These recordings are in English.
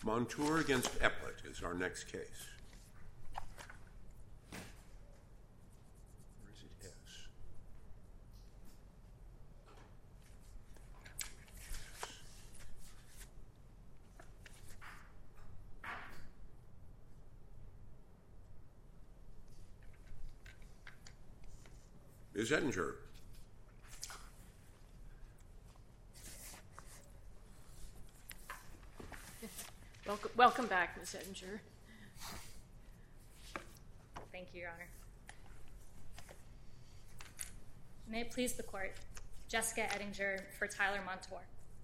Montour against Epplett is our next case. Or is it S? Ms. Ettinger. Welcome back, Ms. Ettinger. Thank you, Your Honor. May it please the Court, Jessica Ettinger for Tyler Montour.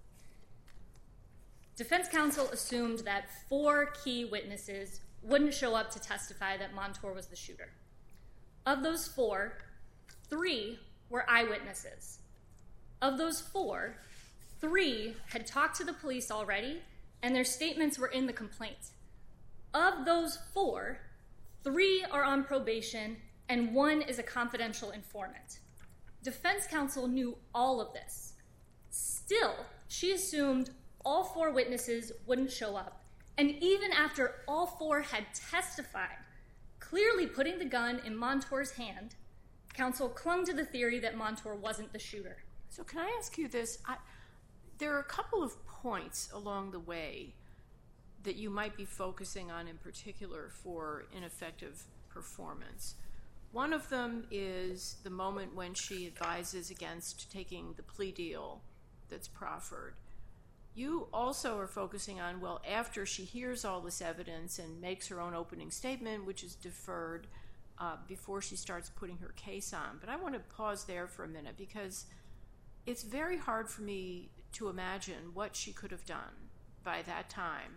Defense counsel assumed that 4 key witnesses wouldn't show up to testify that Montour was the shooter. Of those 4, 3 were eyewitnesses. Of those 4, 3 had talked to the police already, and their statements were in the complaint. Of those 4, 3 are on probation, and 1 is a confidential informant. Defense counsel knew all of this. Still, she assumed all 4 witnesses wouldn't show up, and even after all 4 had testified, clearly putting the gun in Montour's hand, counsel clung to the theory that Montour wasn't the shooter. So can I ask you this? There are a couple of points along the way that you might be focusing on in particular for ineffective performance. One of them is the moment when she advises against taking the plea deal that's proffered. You also are focusing on, well, after she hears all this evidence and makes her own opening statement, which is deferred before she starts putting her case on. But I want to pause there for a minute because it's very hard for me to imagine what she could have done by that time.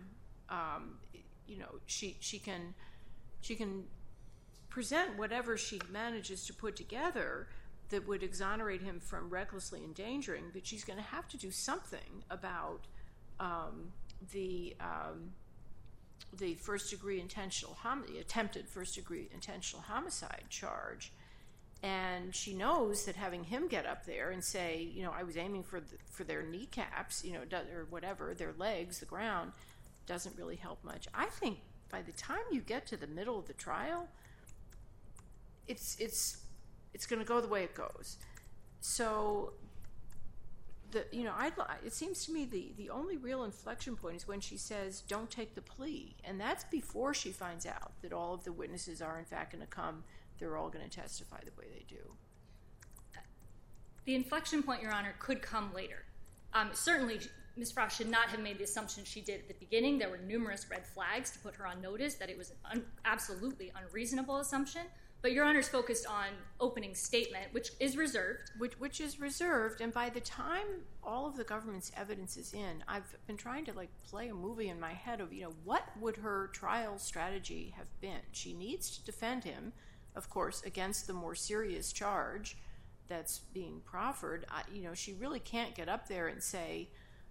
She can present whatever she manages to put together that would exonerate him from recklessly endangering, but she's going to have to do something about the attempted first-degree intentional homicide charge. And she knows that having him get up there and say, I was aiming for their kneecaps, or whatever, their legs, the ground, doesn't really help much. I think by the time you get to the middle of the trial, it's going to go the way it goes. So, it seems to me the only real inflection point is when she says, "Don't take the plea," and that's before she finds out that all of the witnesses are in fact going to come. They're all going to testify the way they do. The inflection point, Your Honor, could come later. Certainly, Ms. Frost should not have made the assumption she did at the beginning. There were numerous red flags to put her on notice that it was an absolutely unreasonable assumption. But Your Honor's focused on opening statement, which is reserved. Which is reserved, and by the time all of the government's evidence is in, I've been trying to play a movie in my head of, what would her trial strategy have been? She needs to defend him, of course, against the more serious charge that's being proffered. She really can't get up there and say,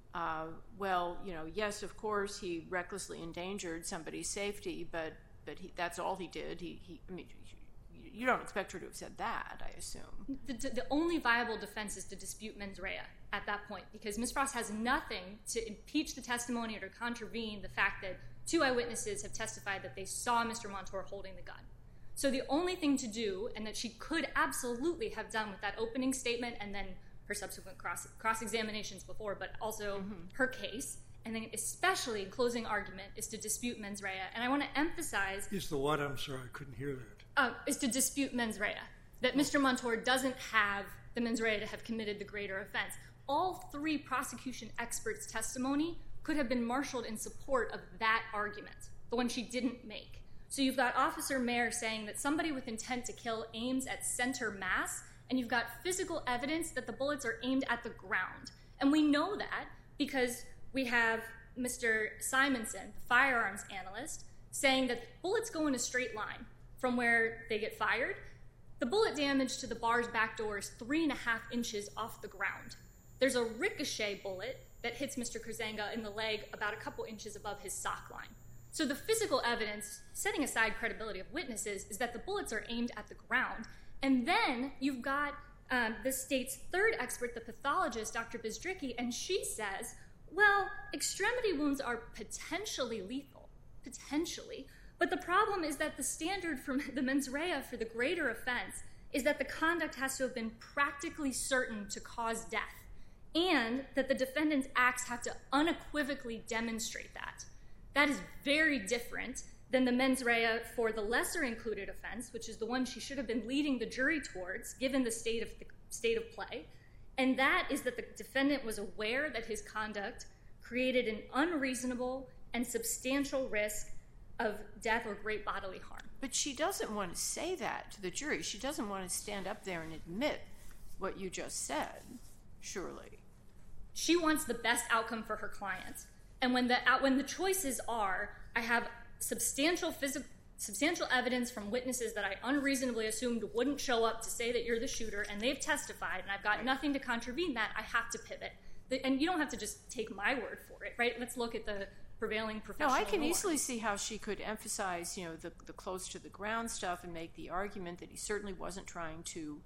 yes, of course, he recklessly endangered somebody's safety, but that's all he did. You don't expect her to have said that, I assume. The only viable defense is to dispute mens rea at that point, because Ms. Frost has nothing to impeach the testimony or to contravene the fact that 2 eyewitnesses have testified that they saw Mr. Montour holding the gun. So the only thing to do, and that she could absolutely have done with that opening statement and then her subsequent cross-examinations before, but also her case, and then especially in closing argument, is to dispute mens rea. And I want to emphasize... Is the what? I'm sorry, I couldn't hear that. Is to dispute mens rea. That Mr. Montour doesn't have the mens rea to have committed the greater offense. All 3 prosecution experts' testimony could have been marshaled in support of that argument, the one she didn't make. So you've got Officer Mayer saying that somebody with intent to kill aims at center mass, and you've got physical evidence that the bullets are aimed at the ground. And we know that because we have Mr. Simonson, the firearms analyst, saying that bullets go in a straight line from where they get fired. The bullet damage to the bar's back door is 3.5 inches off the ground. There's a ricochet bullet that hits Mr. Krzanga in the leg about a couple inches above his sock line. So the physical evidence, setting aside credibility of witnesses, is that the bullets are aimed at the ground. And then you've got the state's 3rd expert, the pathologist, Dr. Bizdricki, and she says, Well, extremity wounds are potentially lethal, potentially. But the problem is that the standard from the mens rea for the greater offense is that the conduct has to have been practically certain to cause death, and that the defendant's acts have to unequivocally demonstrate that. That is very different than the mens rea for the lesser included offense, which is the one she should have been leading the jury towards, given the state of play. And that is that the defendant was aware that his conduct created an unreasonable and substantial risk of death or great bodily harm. But she doesn't want to say that to the jury. She doesn't want to stand up there and admit what you just said, surely. She wants the best outcome for her client. And when the choices are, I have substantial evidence from witnesses that I unreasonably assumed wouldn't show up to say that you're the shooter, and they've testified, and I've got nothing to contravene that, I have to pivot. And you don't have to just take my word for it, right? Let's look at the prevailing professional No, I can norms. easily see how she could emphasize, the close to the ground stuff and make the argument that he certainly wasn't trying to,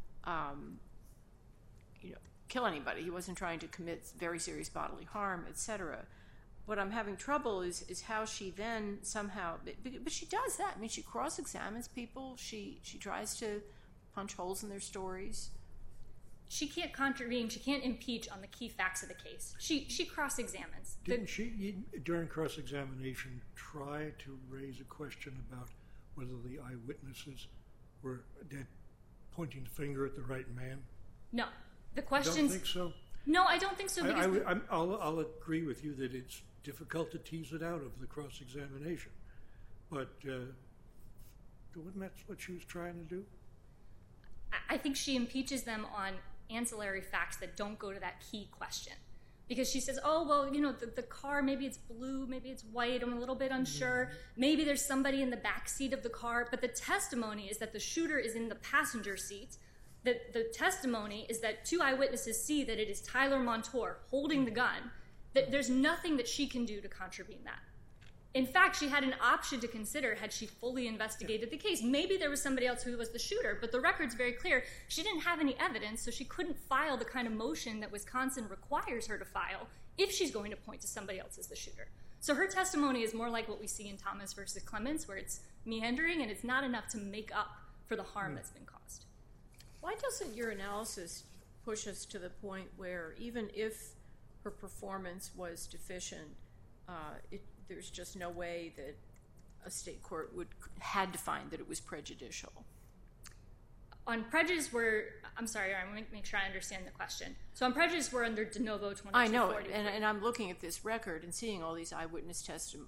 kill anybody. He wasn't trying to commit very serious bodily harm, etc. What I'm having trouble is how she then somehow, but she does that. I mean, she cross-examines people. She tries to punch holes in their stories. She can't contravene. She can't impeach on the key facts of the case. She cross-examines. Didn't she, during cross-examination, try to raise a question about whether the eyewitnesses were pointing the finger at the right man? No. The questions... Don't think so? No, I don't think so. I'll agree with you that it's difficult to tease it out of the cross-examination. But wasn't that what she was trying to do? I think she impeaches them on ancillary facts that don't go to that key question. Because she says, the car, maybe it's blue, maybe it's white, I'm a little bit unsure. Maybe there's somebody in the back seat of the car. But the testimony is that the shooter is in the passenger seat. The testimony is that 2 eyewitnesses see that it is Tyler Montour holding the gun. That there's nothing that she can do to contravene that. In fact, she had an option to consider had she fully investigated the case. Maybe there was somebody else who was the shooter, but the record's very clear. She didn't have any evidence, so she couldn't file the kind of motion that Wisconsin requires her to file if she's going to point to somebody else as the shooter. So her testimony is more like what we see in Thomas versus Clements, where it's meandering and it's not enough to make up for the harm that's been caused. Why doesn't your analysis push us to the point where even if her performance was deficient, there's just no way that a state court had to find that it was prejudicial? On prejudice, I'm sorry, I want to make sure I understand the question. So on prejudice, we're under de novo 2240. I know it, and I'm looking at this record and seeing all these eyewitnesses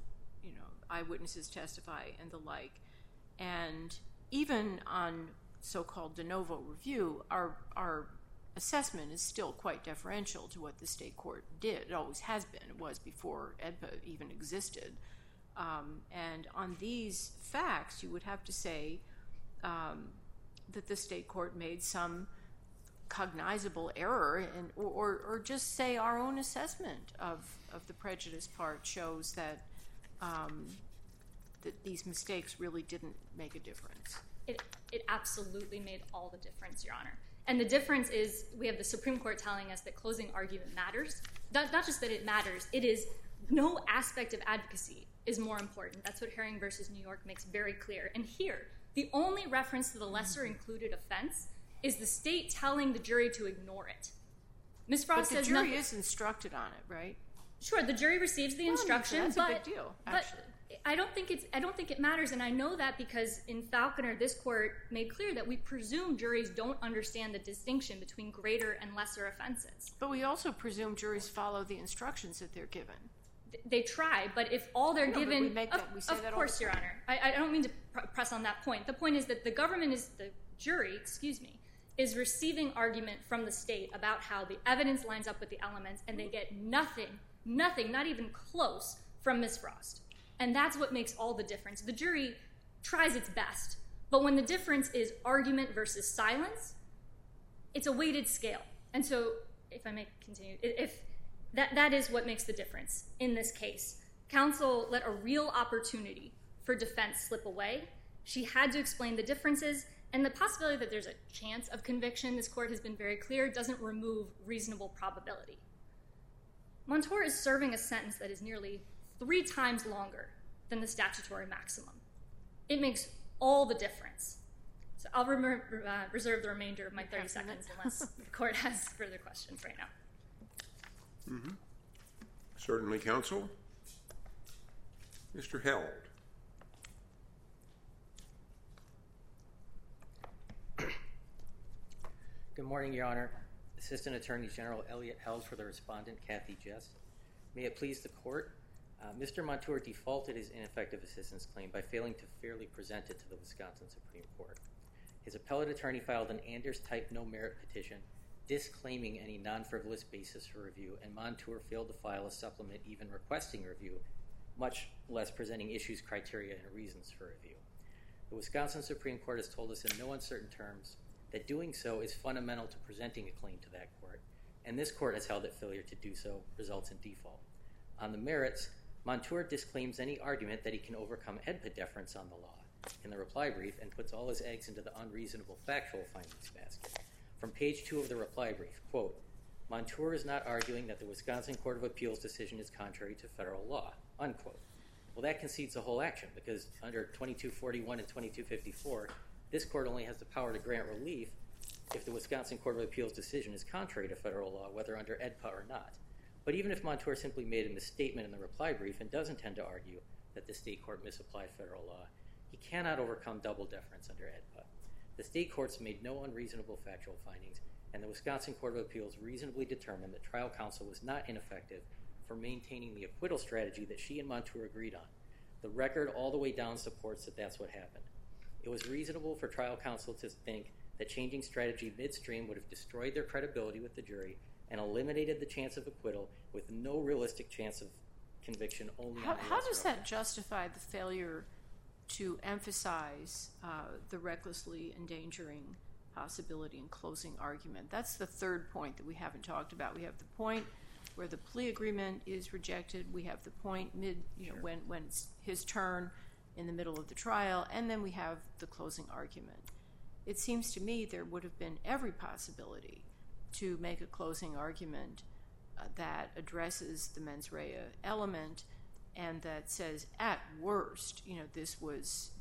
testify and the like. And even on so-called de novo review, our assessment is still quite deferential to what the state court did. It always has been. It was before EDPA even existed. And on these facts, you would have to say that the state court made some cognizable error, or just say our own assessment of the prejudice part shows that that these mistakes really didn't make a difference. It absolutely made all the difference, Your Honor. And the difference is we have the Supreme Court telling us that closing argument matters. Not just that it matters, it is no aspect of advocacy is more important. That's what Herring versus New York makes very clear. And here, the only reference to the lesser included offense is the state telling the jury to ignore it. Ms. Frost says nothing. But the jury is instructed on it, right? Sure, the jury receives the instruction, that's a big deal, actually. But I don't think it matters, and I know that because in Falconer, this court made clear that we presume juries don't understand the distinction between greater and lesser offenses. But we also presume juries follow the instructions that they're given. They try, but if all they're given... We say that of course, Your Honor. I don't mean to press on that point. The point is that the jury, is receiving argument from the state about how the evidence lines up with the elements, and they get nothing, not even close, from Ms. Frost. And that's what makes all the difference. The jury tries its best, but when the difference is argument versus silence, it's a weighted scale. And so, if I may continue, that is what makes the difference in this case. Counsel let a real opportunity for defense slip away. She had to explain the differences, and the possibility that there's a chance of conviction, this court has been very clear, doesn't remove reasonable probability. Montour is serving a sentence that is nearly 3 times longer than the statutory maximum. It makes all the difference. So I'll reserve the remainder of my 30 seconds unless the court has further questions right now. Mm-hmm. Certainly, counsel. Mr. Held. Good morning, Your Honor. Assistant Attorney General Elliot Held for the respondent, Kathy Jess. May it please the court, Mr. Montour defaulted his ineffective assistance claim by failing to fairly present it to the Wisconsin Supreme Court. His appellate attorney filed an Anders-type no-merit petition disclaiming any non-frivolous basis for review, and Montour failed to file a supplement even requesting review, much less presenting issues, criteria, and reasons for review. The Wisconsin Supreme Court has told us in no uncertain terms that doing so is fundamental to presenting a claim to that court, and this court has held that failure to do so results in default. On the merits, Montour disclaims any argument that he can overcome EDPA deference on the law in the reply brief and puts all his eggs into the unreasonable factual findings basket. From page 2 of the reply brief, quote, Montour is not arguing that the Wisconsin Court of Appeals decision is contrary to federal law, unquote. Well, that concedes the whole action because under 2241 and 2254, this court only has the power to grant relief if the Wisconsin Court of Appeals decision is contrary to federal law, whether under EDPA or not. But even if Montour simply made a misstatement in the reply brief and does intend to argue that the state court misapplied federal law, he cannot overcome double deference under EDPA. The state courts made no unreasonable factual findings, and the Wisconsin Court of Appeals reasonably determined that trial counsel was not ineffective for maintaining the acquittal strategy that she and Montour agreed on. The record all the way down supports that that's what happened. It was reasonable for trial counsel to think that changing strategy midstream would have destroyed their credibility with the jury and eliminated the chance of acquittal with no realistic chance of conviction only on How does that justify the failure to emphasize the recklessly endangering possibility in closing argument? That's the third point that we haven't talked about. We have the point where the plea agreement is rejected. We have the point when it's his turn in the middle of the trial, and then we have the closing argument. It seems to me there would have been every possibility to make a closing argument that addresses the mens rea element and that says, at worst, this was,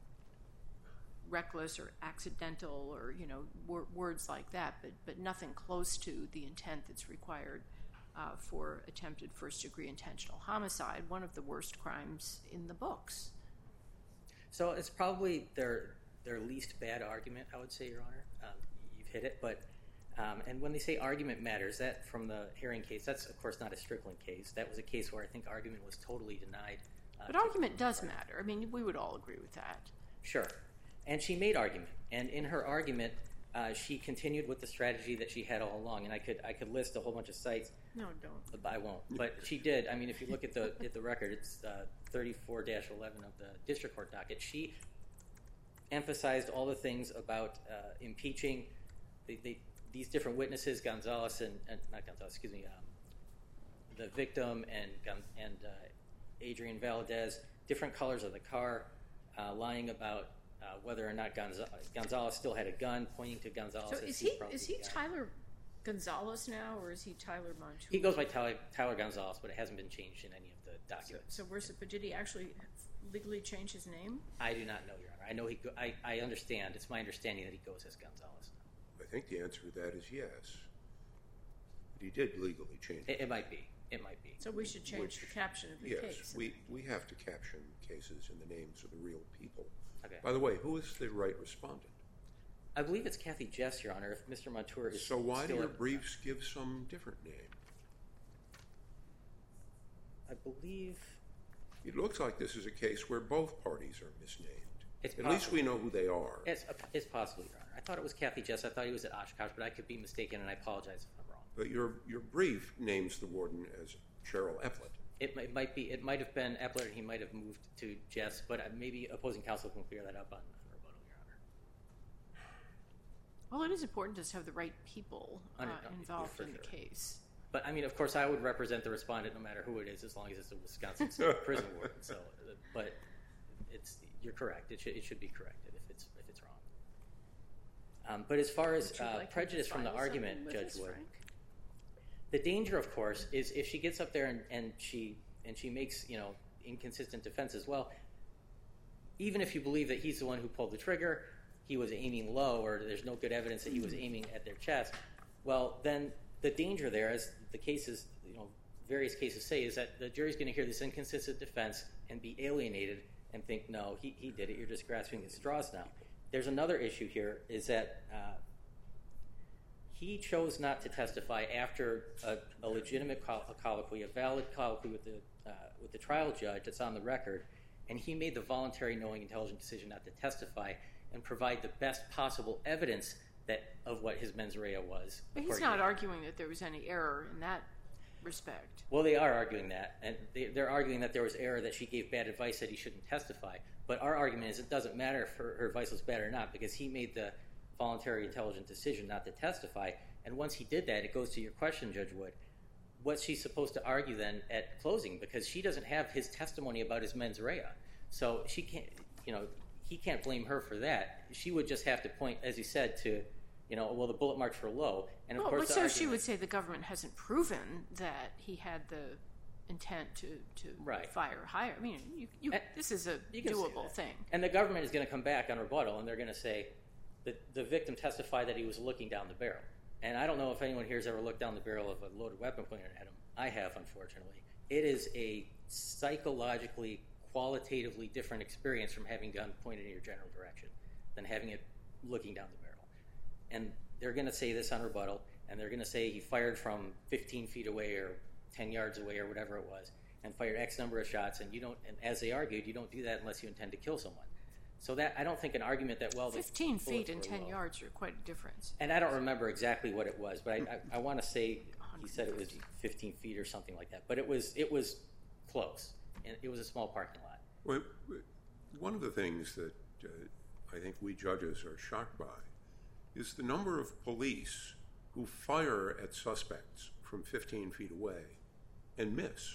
reckless or accidental or, words like that, but nothing close to the intent that's required for attempted first-degree intentional homicide, one of the worst crimes in the books. So it's probably their least bad argument, I would say, Your Honor. You've hit it, but and when they say argument matters, that from the Herring case, that's of course not a Strickland case. That was a case where I think argument was totally denied. But argument does matter. I mean, we would all agree with that. Sure. And she made argument, and in her argument, she continued with the strategy that she had all along. And I could list a whole bunch of sites. No, don't. I won't. But she did. I mean, if you look at the record, it's 34-11 of the district court docket. She emphasized all the things about impeaching these different witnesses, Gonzalez and not Gonzalez, excuse me, the victim and Adrian Valadez, different colors of the car, lying about whether or not Gonzalez still had a gun, pointing to Gonzalez. So is he Tyler Gonzalez now, or is he Tyler Montour? He goes by Tyler Gonzalez, but it hasn't been changed in any of the documents. But did he actually legally change his name? I do not know, Your Honor. I know I understand. It's my understanding that he goes as Gonzalez. I think the answer to that is yes. But he did legally change it. It might be. It might be. So we should change the caption of the case. Yes, we have to caption cases in the names of the real people. Okay. By the way, who is the right respondent? I believe it's Kathy Jess, Your Honor, if Mr. Montour is So why do still your briefs give some different name? I believe... It looks like this is a case where both parties are misnamed. It's At least we know who they are. It's possible, Your Honor. I thought it was Kathy Jess. I thought he was at Oshkosh, but I could be mistaken, and I apologize if I'm wrong. But your brief names the warden as Cheryl Eplett. It might be. It might have been Eplett, and he might have moved to Jess, but maybe opposing counsel can clear that up on rebuttal, Your Honor. Well, it is important to have the right people involved in the case. But, I mean, of course, I would represent the respondent no matter who it is, as long as it's a Wisconsin State prison warden. So, but you're correct. It should be corrected if it's wrong. But as far as prejudice from the argument, Judge Wood, The danger, of course, is if she gets up there and she makes, inconsistent defense as well, even if you believe that he's the one who pulled the trigger, he was aiming low, or there's no good evidence that he was aiming at their chest, well, then the danger there, as the cases, various cases say, is that the jury's going to hear this inconsistent defense and be alienated and think, no, he did it, you're just grasping at straws now. There's another issue here, is that he chose not to testify after a legitimate colloquy, a valid colloquy with the trial judge that's on the record, and he made the voluntary, knowing, intelligent decision not to testify and provide the best possible evidence of what his mens rea was. But he's not arguing that there was any error in that respect. Well, they are arguing that, and they're arguing that there was error, that she gave bad advice, that he shouldn't testify. But our argument is it doesn't matter if her advice was bad or not, because he made the voluntary, intelligent decision not to testify. And once he did that, it goes to your question, Judge Wood. What's she supposed to argue then at closing? Because she doesn't have his testimony about his mens rea. So she can't, he can't blame her for that. She would just have to point, as he said, to, well, the bullet marks were low. And of course, so she would say the government hasn't proven that he had the intent to fire higher. I mean, this is a doable thing. And the government is going to come back on rebuttal, and they're going to say that the victim testified that he was looking down the barrel. And I don't know if anyone here has ever looked down the barrel of a loaded weapon pointed at him. I have, unfortunately. It is a psychologically, qualitatively different experience from having gun pointed in your general direction than having it looking down the barrel. And they're going to say this on rebuttal, and they're going to say he fired from 15 feet away or 10 yards away or whatever it was, and fired X number of shots, and as they argued, you don't do that unless you intend to kill someone. So that, I don't think an argument that, 15 feet and 10 yards are quite a difference. And I don't remember exactly what it was, but I want to say he said it was 15 feet or something like that. But it was close, and it was a small parking lot. Well, one of the things that I think we judges are shocked by is the number of police who fire at suspects from 15 feet away and miss.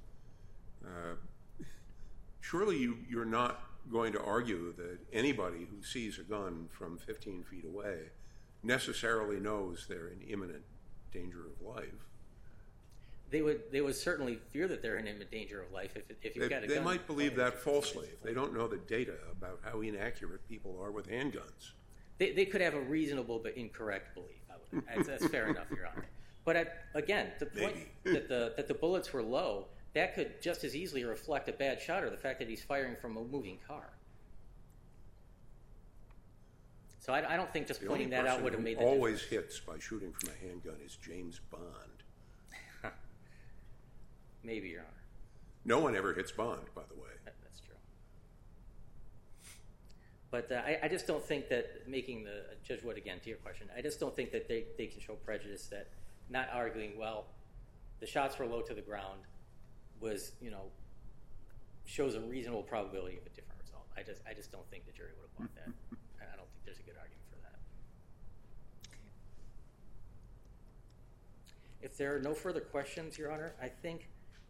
Surely you're not going to argue that anybody who sees a gun from 15 feet away necessarily knows they're in imminent danger of life. They would certainly fear that they're in imminent danger of life if you've got a gun. They might believe that falsely if they don't know the data about how inaccurate people are with handguns. They could have a reasonable but incorrect belief. That's fair enough, Your Honor. But again, the point that the bullets were low, that could just as easily reflect a bad shot or the fact that he's firing from a moving car. So I don't think just pointing that out would have made the difference. The only person who always hits by shooting from a handgun is James Bond. Maybe, Your Honor. No one ever hits Bond, by the way. That's true. But I just don't think that making Judge Wood, again, to your question, I just don't think that they can show prejudice, that not arguing, well, the shots were low to the ground was, shows a reasonable probability of a different result. I just don't think the jury would have bought that. And I don't think there's a good argument for that. If there are no further questions, Your Honor, I think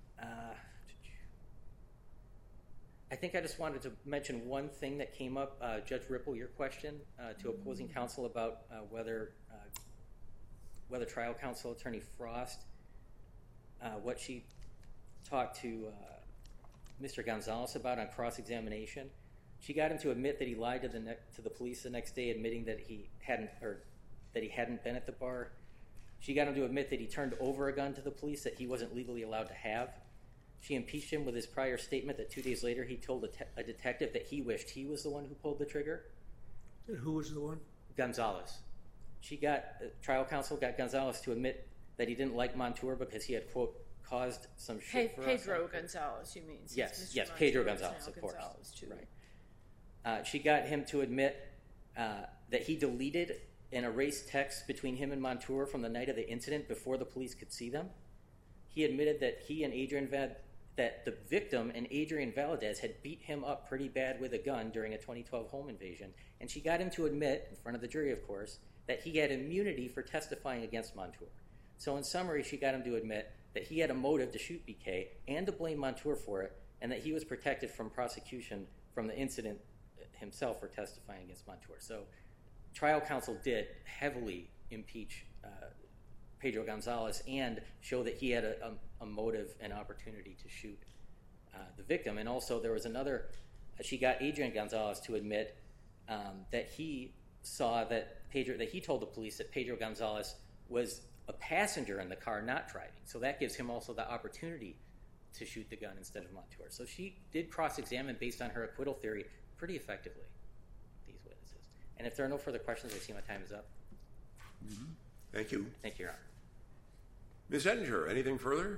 I just wanted to mention one thing that came up. Judge Ripple, your question to opposing counsel about whether trial counsel Attorney Frost, what she talked to Mr. Gonzalez about on cross-examination. She got him to admit that he lied to the police the next day, admitting that he hadn't been at the bar. She got him to admit that he turned over a gun to the police that he wasn't legally allowed to have. She impeached him with his prior statement that 2 days later he told a detective that he wished he was the one who pulled the trigger. And who was the one? Gonzalez. Trial counsel got Gonzalez to admit that he didn't like Montour because he had, quote, caused some shit for us. Pedro Gonzalez, you mean? Yes, Pedro Gonzalez, of course. Right. She got him to admit that he deleted and erased texts between him and Montour from the night of the incident before the police could see them. He admitted that that the victim and Adrian Valadez had beat him up pretty bad with a gun during a 2012 home invasion, and she got him to admit, in front of the jury of course, that he had immunity for testifying against Montour. So in summary, she got him to admit that he had a motive to shoot BK and to blame Montour for it, and that he was protected from prosecution from the incident himself for testifying against Montour. So trial counsel did heavily impeach Pedro Gonzalez and show that he had a motive and opportunity to shoot the victim. And also there was another, she got Adrian Gonzalez to admit that he saw that he told the police that Pedro Gonzalez was a passenger in the car, not driving. So that gives him also the opportunity to shoot the gun instead of Montour. So she did cross-examine based on her acquittal theory pretty effectively, these witnesses. And if there are no further questions, I see my time is up. Mm-hmm. Thank you. Thank you, Your Honor. Ms. Ettinger, anything further?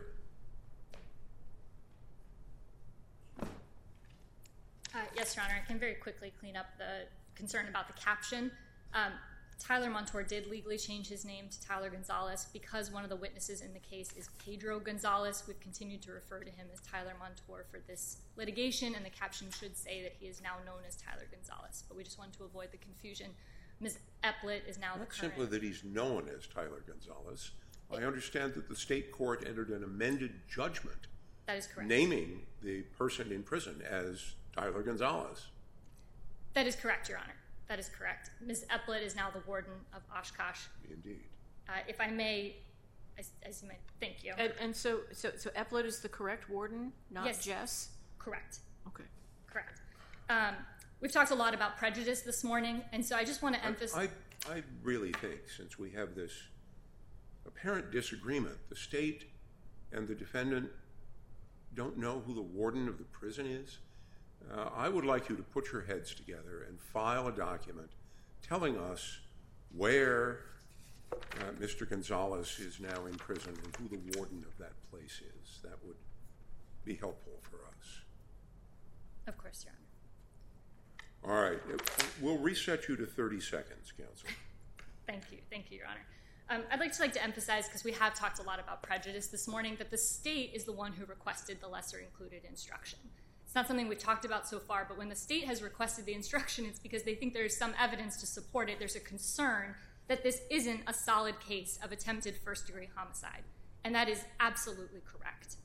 Yes, Your Honor. I can very quickly clean up the concern about the caption. Tyler Montour did legally change his name to Tyler Gonzalez because one of the witnesses in the case is Pedro Gonzalez. We've continued to refer to him as Tyler Montour for this litigation, and the caption should say that he is now known as Tyler Gonzalez. But we just wanted to avoid the confusion. Ms. Epplett is now the current... Not simply that he's known as Tyler Gonzalez. I understand that the state court entered an amended judgment. That is correct. Naming the person in prison as Tyler Gonzalez. That is correct, Your Honor. That is correct. Ms. Epplett is now the warden of Oshkosh. Indeed. If I may, as you might, thank you. And so Epplett is the correct warden, not Yes. Jess? Correct. Okay. Correct. We've talked a lot about prejudice this morning, and so I just want to emphasize... I really think, since we have this apparent disagreement, the state and the defendant don't know who the warden of the prison is, I would like you to put your heads together and file a document telling us where Mr. Gonzalez is now in prison and who the warden of that place is. That would be helpful for us. Of course, Your Honor. All right. We'll reset you to 30 seconds, counsel. Thank you. Thank you, Your Honor. I'd like to emphasize, because we have talked a lot about prejudice this morning, that the state is the one who requested the lesser included instruction. It's not something we've talked about so far, but when the state has requested the instruction, it's because they think there's some evidence to support it. There's a concern that this isn't a solid case of attempted first-degree homicide, and that is absolutely correct.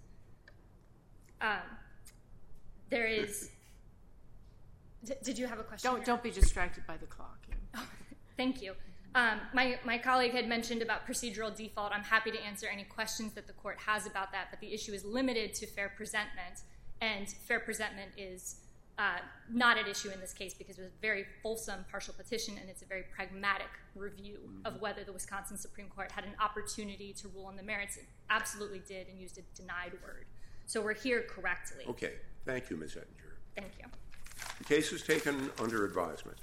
There is... Did you have a question? Don't be distracted by the clock. Oh, thank you. My colleague had mentioned about procedural default. I'm happy to answer any questions that the court has about that, but the issue is limited to fair presentment, and fair presentment is not at issue in this case because it was a very fulsome partial petition, and it's a very pragmatic review of whether the Wisconsin Supreme Court had an opportunity to rule on the merits. It absolutely did, and used a denied word. So we're here correctly. Okay. Thank you, Ms. Ettinger. Thank you. The case is taken under advisement.